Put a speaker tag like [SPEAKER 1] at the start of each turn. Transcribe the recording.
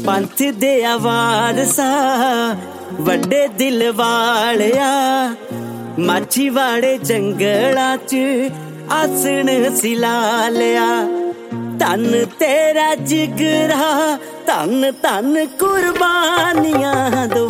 [SPEAKER 1] ਪੰਥ ਦੇ ਵਾਰਸਾ ਵੱਡੇ ਦਿਲ ਵਾਲਿਆ ਮਾਛੀਵਾੜੇ ਜੰਗਲਾਂ ਚ ਆਸਣ ਸਿਲਾ ਲਿਆ। ਧੰਨ ਤੇਰਾ ਜਿਗਰਾ ਧੰਨ ਧੰਨ ਕੁਰਬਾਨੀਆਂ ਦੋ